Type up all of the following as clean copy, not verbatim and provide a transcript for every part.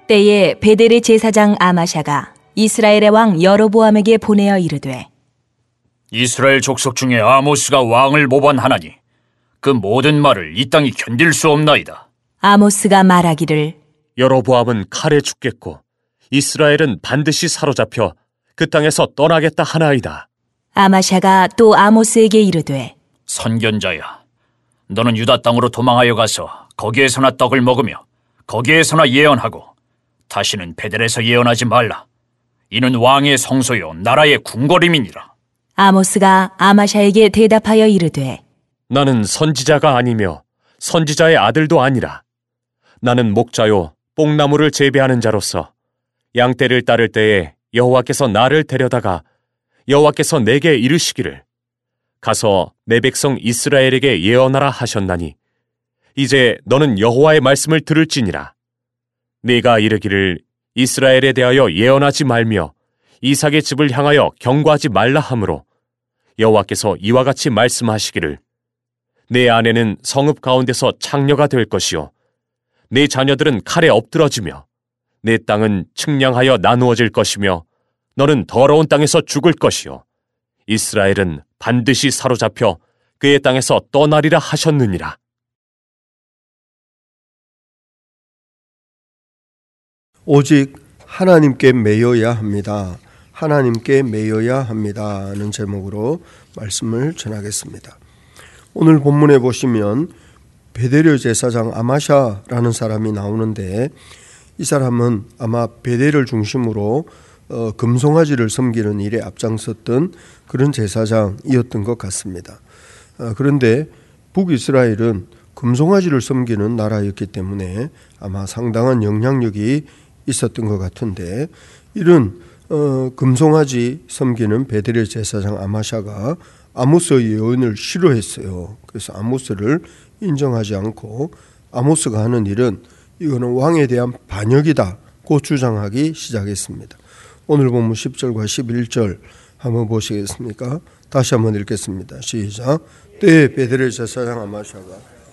때에 베델의 제사장 아마샤가 이스라엘의 왕 여로보암에게 보내어 이르되, 이스라엘 족속 중에 아모스가 왕을 모반하나니 그 모든 말을 이 땅이 견딜 수 없나이다. 아모스가 말하기를, 여로보암은 칼에 죽겠고 이스라엘은 반드시 사로잡혀 그 땅에서 떠나겠다 하나이다. 아마샤가 또 아모스에게 이르되, 선견자야, 너는 유다 땅으로 도망하여 가서 거기에서나 떡을 먹으며 거기에서나 예언하고 다시는 베델에서 예언하지 말라. 이는 왕의 성소요 나라의 궁궐임이니라. 아모스가 아마샤에게 대답하여 이르되, 나는 선지자가 아니며 선지자의 아들도 아니라 나는 목자요 뽕나무를 재배하는 자로서 양떼를 따를 때에 여호와께서 나를 데려다가 여호와께서 내게 이르시기를 가서 내 백성 이스라엘에게 예언하라 하셨나니 이제 너는 여호와의 말씀을 들을지니라. 네가 이르기를 이스라엘에 대하여 예언하지 말며 이삭의 집을 향하여 경고하지 말라 하므로 여호와께서 이와 같이 말씀하시기를 내 아내는 성읍 가운데서 창녀가 될 것이요 내 자녀들은 칼에 엎드러지며 내 땅은 측량하여 나누어질 것이며 너는 더러운 땅에서 죽을 것이요 이스라엘은 반드시 사로잡혀 그의 땅에서 떠나리라 하셨느니라. 오직 하나님께 매여야 합니다. 하나님께 매여야 합니다. 하는 제목으로 말씀을 전하겠습니다. 오늘 본문에 보시면 베델의 제사장 아마샤라는 사람이 나오는데 이 사람은 아마 베델을 중심으로 금송아지를 섬기는 일에 앞장섰던 그런 제사장이었던 것 같습니다. 그런데 북이스라엘은 금송아지를 섬기는 나라였기 때문에 아마 상당한 영향력이 있었던 것 같은데 이런 금송아지 섬기는 베델의 제사장 아마샤가 아모스의 예언을 싫어했어요. 그래서 아모스를 인정하지 않고 아모스가 하는 일은 이거는 왕에 대한 반역이다고 주장하기 시작했습니다. 오늘 본문 10절과 11절 한번 보시겠습니까? 다시 한번 읽겠습니다. 시작. 때에 베델의 제사장 아마샤가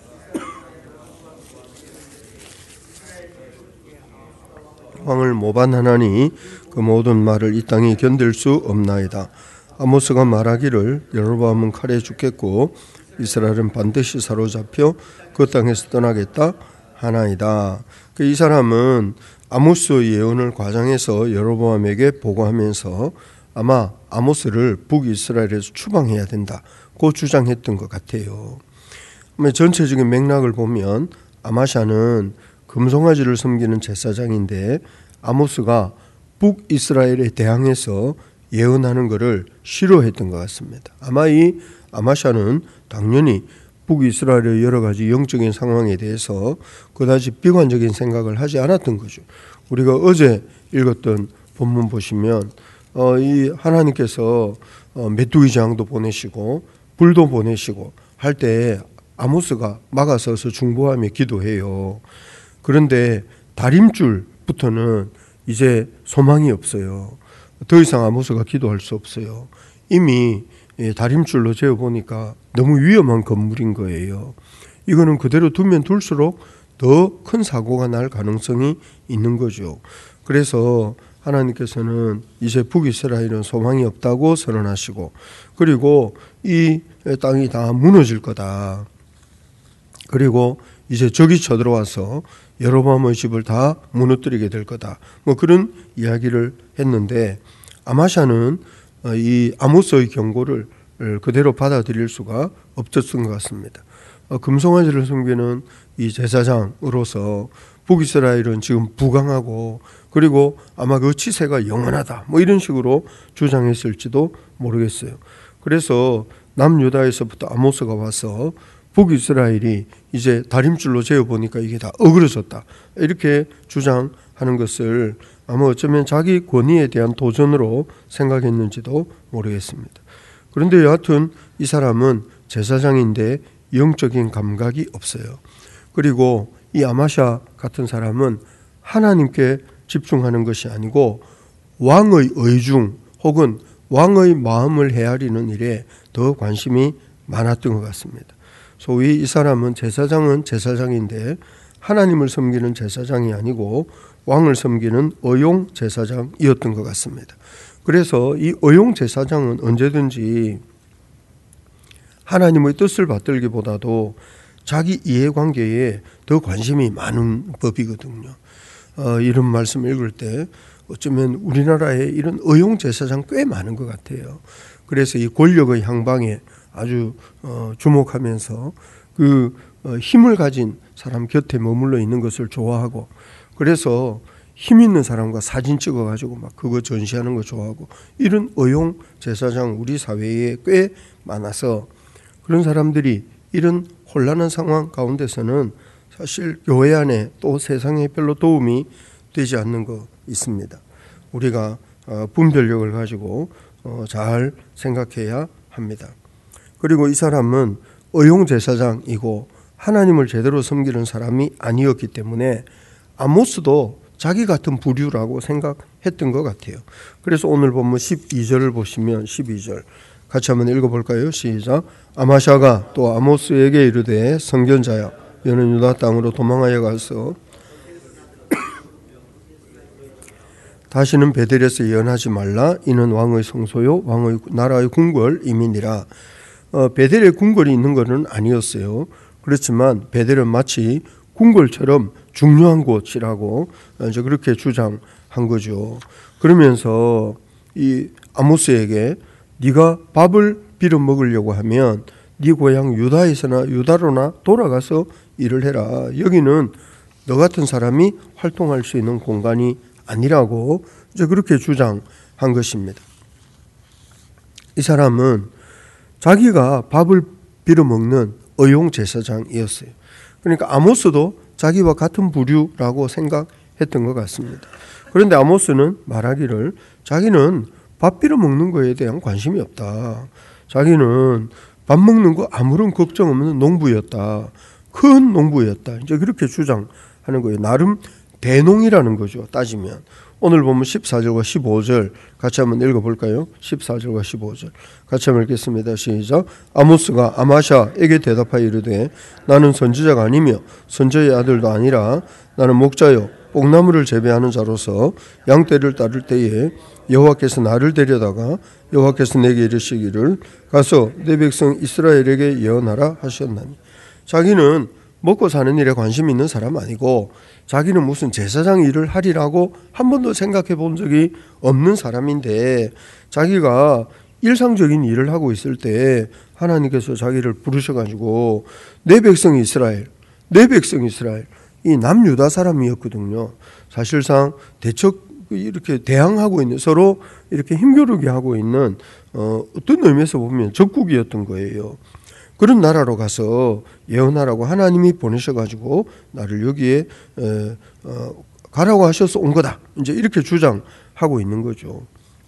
왕을 모반하나니 그 모든 말을 이 땅이 견딜 수 없나이다. 아모스가 말하기를 여로보암은 칼에 죽겠고 이스라엘은 반드시 사로잡혀 그 땅에서 떠나겠다 하나이다. 이 사람은 아모스의 예언을 과장해서 여로보암에게 보고하면서 아마 아모스를 북이스라엘에서 추방해야 된다고 주장했던 것 같아요. 전체적인 맥락을 보면 아마샤는 금송아지를 섬기는 제사장인데 아모스가 북이스라엘에 대항해서 예언하는 것을 싫어했던 것 같습니다. 아마 이 아마샤는 당연히 북이스라엘의 여러 가지 영적인 상황에 대해서 그다지 비관적인 생각을 하지 않았던 거죠. 우리가 어제 읽었던 본문 보시면 이 하나님께서 메뚜기 재앙도 보내시고 불도 보내시고 할 때 아모스가 막아서서 중보하며 기도해요. 그런데 다림줄부터는 이제 소망이 없어요. 더 이상 아모스가 기도할 수 없어요. 이미 다림줄로 재어보니까 너무 위험한 건물인 거예요. 이거는 그대로 두면 둘수록 더 큰 사고가 날 가능성이 있는 거죠. 그래서 하나님께서는 이제 북이스라엘은 소망이 없다고 선언하시고 그리고 이 땅이 다 무너질 거다. 그리고 이제 적이 쳐들어와서 여로보암의 집을 다 무너뜨리게 될 거다. 그런 이야기를 했는데 아마샤는 이 아모스의 경고를 그대로 받아들일 수가 없었던 것 같습니다. 금송아지를 섬기는 이 제사장으로서 북이스라엘은 지금 부강하고 그리고 아마 그 치세가 영원하다 이런 식으로 주장했을지도 모르겠어요. 그래서 남유다에서부터 아모스가 와서 북이스라엘이 이제 다림줄로 재어보니까 이게 다 어그러졌다 이렇게 주장하는 것을 아마 어쩌면 자기 권위에 대한 도전으로 생각했는지도 모르겠습니다. 그런데 여하튼 이 사람은 제사장인데 영적인 감각이 없어요. 그리고 이 아마샤 같은 사람은 하나님께 집중하는 것이 아니고 왕의 의중 혹은 왕의 마음을 헤아리는 일에 더 관심이 많았던 것 같습니다. 소위 이 사람은 제사장은 제사장인데 하나님을 섬기는 제사장이 아니고 왕을 섬기는 의용 제사장이었던 것 같습니다. 그래서 이 의용 제사장은 언제든지 하나님의 뜻을 받들기보다도 자기 이해관계에 더 관심이 많은 법이거든요. 이런 말씀 읽을 때 어쩌면 우리나라에 이런 의용 제사장 꽤 많은 것 같아요. 그래서 이 권력의 향방에 아주 주목하면서 그 힘을 가진 사람 곁에 머물러 있는 것을 좋아하고, 그래서 힘 있는 사람과 사진 찍어가지고 막 그거 전시하는 거 좋아하고, 이런 의용 제사장 우리 사회에 꽤 많아서 그런 사람들이 이런 혼란한 상황 가운데서는 사실 교회 안에 또 세상에 별로 도움이 되지 않는 거 있습니다. 우리가 분별력을 가지고 잘 생각해야 합니다. 그리고 이 사람은 의용 제사장이고 하나님을 제대로 섬기는 사람이 아니었기 때문에 아모스도 자기 같은 부류라고 생각했던 것 같아요. 그래서 오늘 본문 12절을 보시면 12절 같이 한번 읽어볼까요? 시작. 아마샤가 또 아모스에게 이르되 선견자야 너는 유다 땅으로 도망하여 가서 다시는 베델에서 예언하지 말라. 이는 왕의 성소요 왕의 나라의 궁궐임이니라. 베델에 궁궐이 있는 것은 아니었어요. 그렇지만 베델은 마치 궁궐처럼 중요한 곳이라고 이제 그렇게 주장한 거죠. 그러면서 이 아모스에게 네가 밥을 빌어 먹으려고 하면 네 고향 유다에서나 유다로나 돌아가서 일을 해라. 여기는 너 같은 사람이 활동할 수 있는 공간이 아니라고 이제 그렇게 주장한 것입니다. 이 사람은 자기가 밥을 빌어 먹는 의용 제사장이었어요. 그러니까 아모스도 자기와 같은 부류라고 생각했던 것 같습니다. 그런데 아모스는 말하기를 자기는 밥 빌어 먹는 거에 대한 관심이 없다. 자기는 밥 먹는 거 아무런 걱정 없는 농부였다. 큰 농부였다. 이제 그렇게 주장하는 거예요. 나름 대농이라는 거죠. 따지면. 오늘 보면 14절과 15절 같이 한번 읽어볼까요? 14절과 15절 같이 한번 읽겠습니다. 시작. 아모스가 아마샤에게 대답하여 이르되 나는 선지자가 아니며 선지자의 아들도 아니라 나는 목자요 뽕나무를 재배하는 자로서 양떼를 따를 때에 여호와께서 나를 데려다가 여호와께서 내게 이르시기를 가서 내 백성 이스라엘에게 예언하라 하셨나니. 자기는 먹고 사는 일에 관심 있는 사람 아니고 자기는 무슨 제사장 일을 하리라고 한 번도 생각해 본 적이 없는 사람인데 자기가 일상적인 일을 하고 있을 때 하나님께서 자기를 부르셔가지고 내 백성 이스라엘 이 남유다 사람이었거든요. 사실상 대척 이렇게 대항하고 있는 서로 이렇게 힘겨루게 하고 있는 어떤 의미에서 보면 적국이었던 거예요. 그런 나라로 가서 예언하라고 하나님이 보내셔가지고 나를 여기에 가라고 하셔서 온 거다. 이제 이렇게 주장하고 있는 거죠.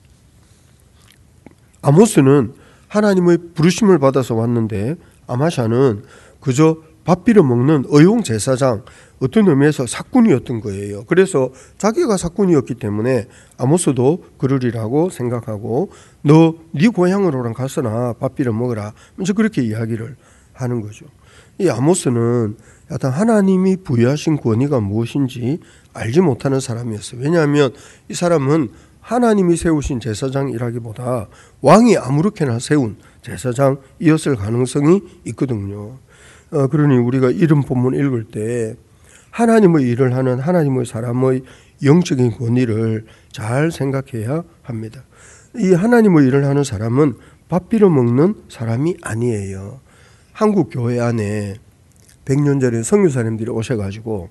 아모스는 하나님의 부르심을 받아서 왔는데 아마샤는 그저 밥 빌어 먹는 의용 제사장, 어떤 의미에서 사꾼이었던 거예요. 그래서 자기가 사꾼이었기 때문에 아모스도 그러리라고 생각하고 네 고향으로 가서나 밥 빌어 먹으라. 이제 그렇게 이야기를 하는 거죠. 이 아모스는 약간 하나님이 부여하신 권위가 무엇인지 알지 못하는 사람이었어요. 왜냐하면 이 사람은 하나님이 세우신 제사장이라기보다 왕이 아무렇게나 세운 제사장이었을 가능성이 있거든요. 그러니 우리가 이런 본문 읽을 때 하나님의 일을 하는 하나님의 사람의 영적인 권위를 잘 생각해야 합니다. 이 하나님의 일을 하는 사람은 밥 빌어 먹는 사람이 아니에요. 한국 교회 안에 100년 전에 선교사님들이 오셔가지고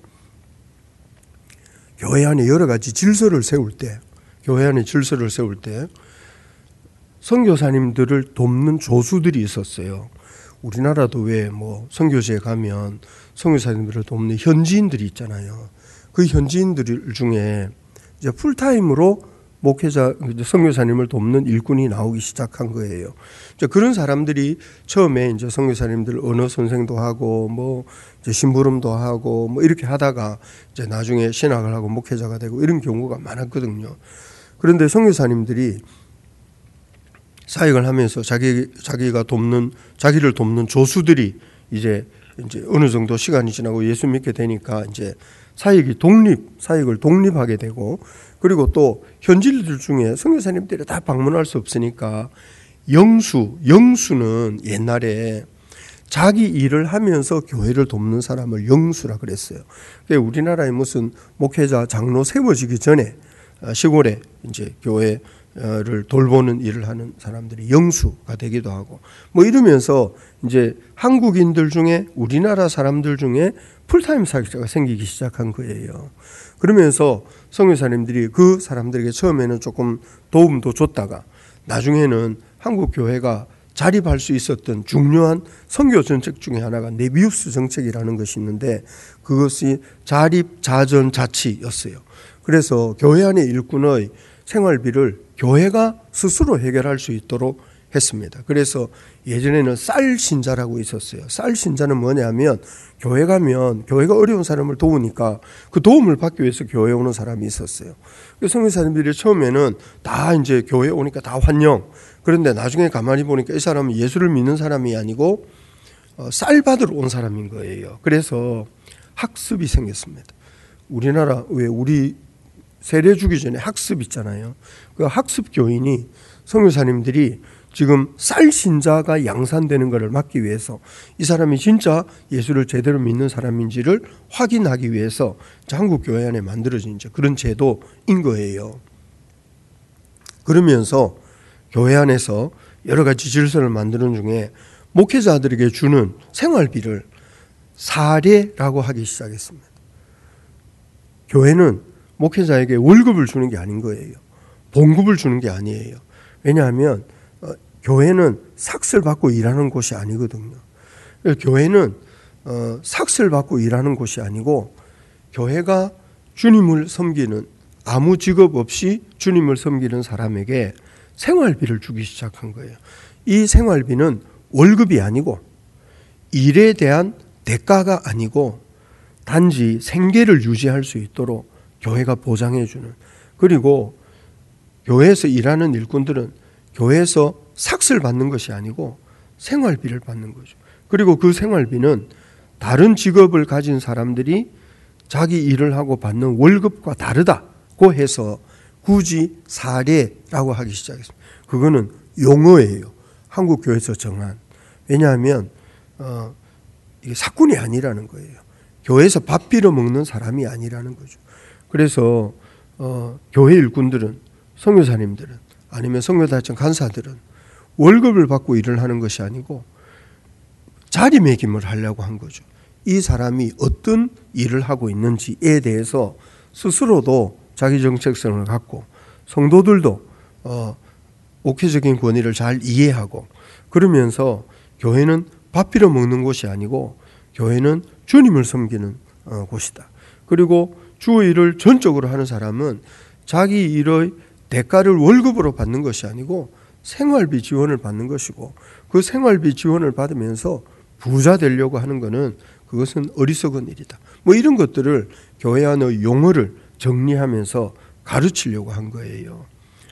교회 안에 여러 가지 질서를 세울 때 선교사님들을 돕는 조수들이 있었어요. 우리나라도 왜 선교지에 가면 선교사님들을 돕는 현지인들이 있잖아요. 그 현지인들 중에 이제 풀타임으로 목회자, 선교사님을 돕는 일꾼이 나오기 시작한 거예요. 이제 그런 사람들이 처음에 이제 선교사님들 언어 선생도 하고 이제 심부름도 하고 이렇게 하다가 이제 나중에 신학을 하고 목회자가 되고 이런 경우가 많았거든요. 그런데 선교사님들이 사역을 하면서 자기를 돕는 조수들이 이제 이제 어느 정도 시간이 지나고 예수 믿게 되니까 이제 사역을 독립하게 되고, 그리고 또 현지인들 중에 선교사님들이 다 방문할 수 없으니까 영수는 옛날에 자기 일을 하면서 교회를 돕는 사람을 영수라 그랬어요. 우리나라에 무슨 목회자, 장로 세워지기 전에 시골에 이제 교회를 돌보는 일을 하는 사람들이 영수가 되기도 하고, 뭐 이러면서 이제 한국인들 중에, 우리나라 사람들 중에 풀타임 사역자가 생기기 시작한 거예요. 그러면서 선교사님들이 그 사람들에게 처음에는 조금 도움도 줬다가 나중에는 한국 교회가 자립할 수 있었던 중요한 선교 정책 중에 하나가 네비우스 정책이라는 것이 있는데, 그것이 자립 자전 자치였어요. 그래서 교회 안의 일꾼의 생활비를 교회가 스스로 해결할 수 있도록 했습니다. 그래서 예전에는 쌀 신자라고 있었어요. 쌀 신자는 뭐냐면, 교회 가면 교회가 어려운 사람을 도우니까 그 도움을 받기 위해서 교회에 오는 사람이 있었어요. 선교사님들이 처음에는 다 이제 교회에 오니까 다 환영. 그런데 나중에 가만히 보니까 이 사람은 예수를 믿는 사람이 아니고 쌀 받으러 온 사람인 거예요. 그래서 학습이 생겼습니다. 우리나라 왜 우리 세례 주기 전에 학습 있잖아요. 그 학습 교인이 선교사님들이 지금 쌀 신자가 양산되는 것을 막기 위해서 이 사람이 진짜 예수를 제대로 믿는 사람인지를 확인하기 위해서 한국 교회 안에 만들어진 이제 그런 제도인 거예요. 그러면서 교회 안에서 여러 가지 질서를 만드는 중에 목회자들에게 주는 생활비를 사례라고 하기 시작했습니다. 교회는 목회자에게 월급을 주는 게 아닌 거예요. 봉급을 주는 게 아니에요. 왜냐하면 교회는 삭슬 받고 일하는 곳이 아니거든요. 교회는 삭슬 받고 일하는 곳이 아니고, 교회가 주님을 섬기는, 아무 직업 없이 주님을 섬기는 사람에게 생활비를 주기 시작한 거예요. 이 생활비는 월급이 아니고 일에 대한 대가가 아니고 단지 생계를 유지할 수 있도록 교회가 보장해 주는, 그리고 교회에서 일하는 일꾼들은 교회에서 삭슬 받는 것이 아니고 생활비를 받는 거죠. 그리고 그 생활비는 다른 직업을 가진 사람들이 자기 일을 하고 받는 월급과 다르다고 해서 굳이 사례라고 하기 시작했습니다. 그거는 용어예요. 한국 교회에서 정한. 왜냐하면 이게 사꾼이 아니라는 거예요. 교회에서 밥 빌어 먹는 사람이 아니라는 거죠. 그래서 교회 일꾼들은, 선교사님들은, 아니면 선교단체 간사들은 월급을 받고 일을 하는 것이 아니고 자리매김을 하려고 한 거죠. 이 사람이 어떤 일을 하고 있는지에 대해서 스스로도 자기 정체성을 갖고 성도들도 목회적인 권위를 잘 이해하고, 그러면서 교회는 밥 빌어 먹는 곳이 아니고 교회는 주님을 섬기는 곳이다. 그리고 주 일을 전적으로 하는 사람은 자기 일의 대가를 월급으로 받는 것이 아니고 생활비 지원을 받는 것이고, 그 생활비 지원을 받으면서 부자 되려고 하는 것은 그것은 어리석은 일이다. 뭐 이런 것들을 교회 안의 용어를 정리하면서 가르치려고 한 거예요.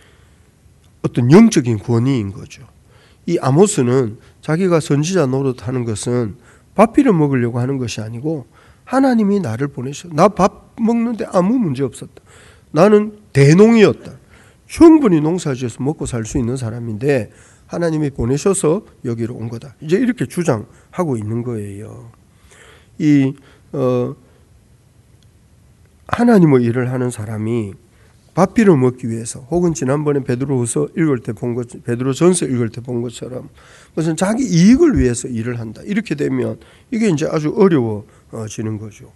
어떤 영적인 권위인 거죠. 이 아모스는 자기가 선지자 노릇하는 것은 밥 빌어 먹으려고 하는 것이 아니고 하나님이 나를 보내셔. 나 밥 먹는데 아무 문제 없었다. 나는 대농이었다. 충분히 농사지어서 먹고 살 수 있는 사람인데 하나님이 보내셔서 여기로 온 거다. 이제 이렇게 주장하고 있는 거예요. 하나님의 일을 하는 사람이 밥 빌어 먹기 위해서, 혹은 지난번에 베드로전서 읽을 때 본 것처럼 무슨 자기 이익을 위해서 일을 한다. 이렇게 되면 이게 이제 아주 어려워지는 거죠.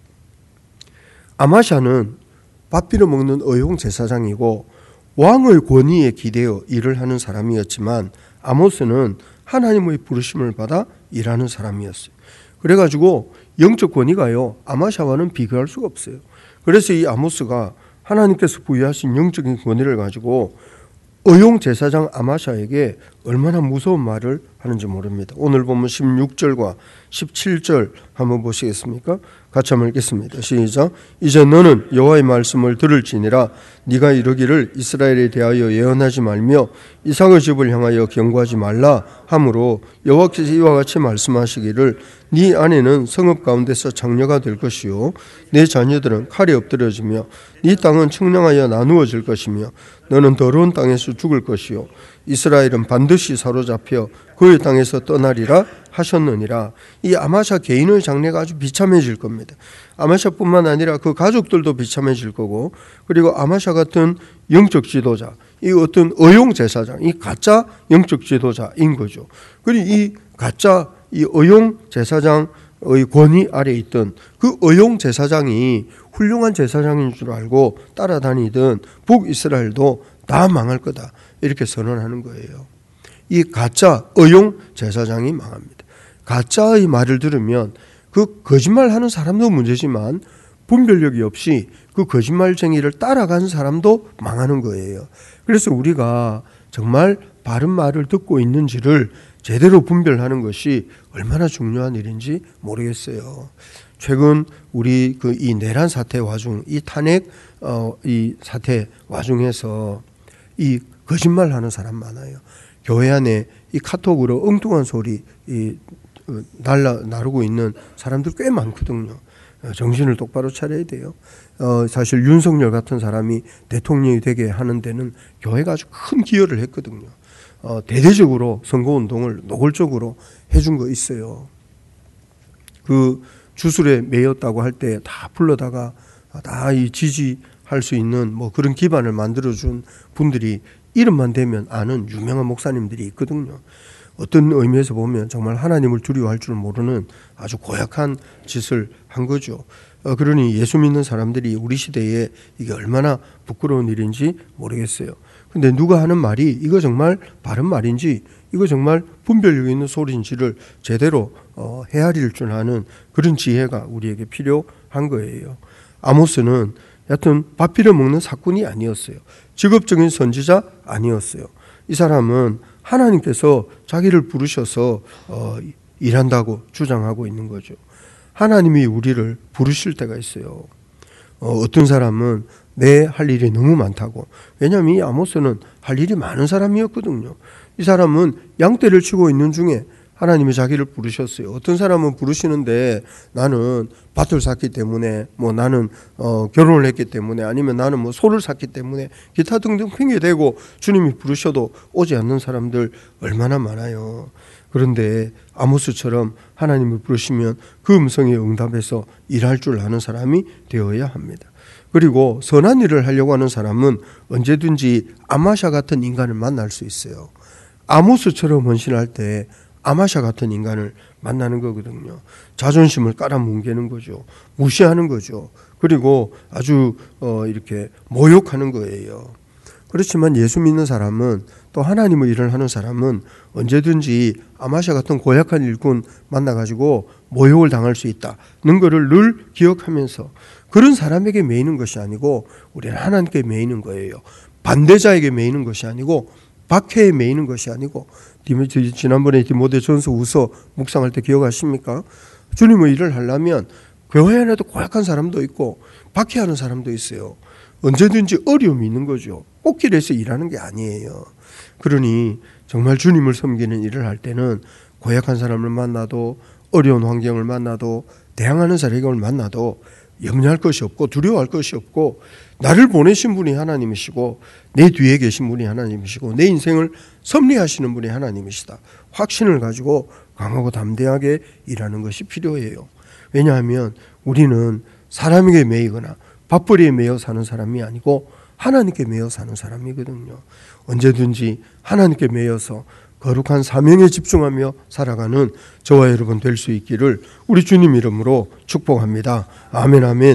아마샤는 밥 빌어 먹는 의용 제사장이고 왕의 권위에 기대어 일을 하는 사람이었지만, 아모스는 하나님의 부르심을 받아 일하는 사람이었어요. 그래가지고 영적 권위가요, 아마샤와는 비교할 수가 없어요. 그래서 이 아모스가 하나님께서 부여하신 영적인 권위를 가지고 의용 제사장 아마샤에게 얼마나 무서운 말을 하는지 모릅니다. 오늘 보면 16절과 17절 한번 보시겠습니까? 같이 한번 읽겠습니다. 시작. 이제 너는 여호와의 말씀을 들을지니라. 네가 이르기를 이스라엘에 대하여 예언하지 말며 이삭의 집을 향하여 경고하지 말라 하므로 여호와께서 이와 같이 말씀하시기를 네 아내는 성읍 가운데서 장녀가 될 것이요 네 자녀들은 칼에 엎드려지며 네 땅은 청량하여 나누어질 것이며 너는 더러운 땅에서 죽을 것이요 이스라엘은 반드시 사로잡혀 그의 땅에서 떠나리라 하셨느니라. 이 아마샤 개인의 장래가 아주 비참해질 겁니다. 아마샤뿐만 아니라 그 가족들도 비참해질 거고, 그리고 아마샤 같은 영적 지도자, 이 어떤 의용 제사장, 이 가짜 영적 지도자인 거죠. 그리고 이 가짜 이 의용 제사장의 권위 아래 있던 그 의용 제사장이 훌륭한 제사장인 줄 알고 따라다니던 북이스라엘도 다 망할 거다, 이렇게 선언하는 거예요. 이 가짜 의용 제사장이 망합니다. 가짜의 말을 들으면 그 거짓말하는 사람도 문제지만 분별력이 없이 그 거짓말쟁이를 따라가는 사람도 망하는 거예요. 그래서 우리가 정말 바른 말을 듣고 있는지를 제대로 분별하는 것이 얼마나 중요한 일인지 모르겠어요. 최근 우리 이 내란 사태 와중, 이 탄핵 이 사태 와중에서 이 거짓말하는 사람 많아요. 교회 안에 이 카톡으로 엉뚱한 소리 나르고 있는 사람들 꽤 많거든요. 정신을 똑바로 차려야 돼요. 사실 윤석열 같은 사람이 대통령이 되게 하는 데는 교회가 아주 큰 기여를 했거든요. 대대적으로 선거운동을 노골적으로 해준 거 있어요. 그 주술에 매였다고 할 때 다 불러다가 다 이 지지할 수 있는 뭐 그런 기반을 만들어준 분들이 이름만 대면 아는 유명한 목사님들이 있거든요. 어떤 의미에서 보면 정말 하나님을 두려워할 줄 모르는 아주 고약한 짓을 한 거죠. 그러니 예수 믿는 사람들이 우리 시대에 이게 얼마나 부끄러운 일인지 모르겠어요. 근데 누가 하는 말이 이거 정말 바른 말인지, 이거 정말 분별력 있는 소리인지를 제대로 헤아릴 줄 아는 그런 지혜가 우리에게 필요한 거예요. 아모스는 여하튼 밥 빌어 먹는 사꾼이 아니었어요. 직업적인 선지자 아니었어요. 이 사람은 하나님께서 자기를 부르셔서 일한다고 주장하고 있는 거죠. 하나님이 우리를 부르실 때가 있어요. 어떤 사람은 내 할 일이 너무 많다고. 왜냐하면 이 아모스는 할 일이 많은 사람이었거든요. 이 사람은 양떼를 치고 있는 중에 하나님이 자기를 부르셨어요. 어떤 사람은 부르시는데 나는 밭을 샀기 때문에, 뭐 나는 결혼을 했기 때문에, 아니면 나는 뭐 소를 샀기 때문에 기타 등등 핑계대고 주님이 부르셔도 오지 않는 사람들 얼마나 많아요. 그런데 아모스처럼 하나님이 부르시면 그 음성에 응답해서 일할 줄 아는 사람이 되어야 합니다. 그리고 선한 일을 하려고 하는 사람은 언제든지 아마샤 같은 인간을 만날 수 있어요. 아모스처럼 헌신할 때 아마샤 같은 인간을 만나는 거거든요. 자존심을 깔아뭉개는 거죠. 무시하는 거죠. 그리고 아주 이렇게 모욕하는 거예요. 그렇지만 예수 믿는 사람은, 또 하나님의 일을 하는 사람은 언제든지 아마샤 같은 고약한 일꾼 만나가지고 모욕을 당할 수 있다는 것을 늘 기억하면서, 그런 사람에게 매이는 것이 아니고 우리는 하나님께 매이는 거예요. 반대자에게 매이는 것이 아니고, 박해에 매이는 것이 아니고. 지난번에 디모데전서 우서 묵상할 때 기억하십니까? 주님의 일을 하려면 교회 안에도 고약한 사람도 있고 박해하는 사람도 있어요. 언제든지 어려움이 있는 거죠. 꽃길에서 일하는 게 아니에요. 그러니 정말 주님을 섬기는 일을 할 때는 고약한 사람을 만나도, 어려운 환경을 만나도, 대항하는 사람을 만나도 염려할 것이 없고 두려워할 것이 없고, 나를 보내신 분이 하나님이시고 내 뒤에 계신 분이 하나님이시고 내 인생을 섭리하시는 분이 하나님이시다, 확신을 가지고 강하고 담대하게 일하는 것이 필요해요. 왜냐하면 우리는 사람에게 매이거나 밥벌이에 매여 사는 사람이 아니고 하나님께 매여 사는 사람이거든요. 언제든지 하나님께 매여서 거룩한 사명에 집중하며 살아가는 저와 여러분 될 수 있기를 우리 주님 이름으로 축복합니다. 아멘, 아멘.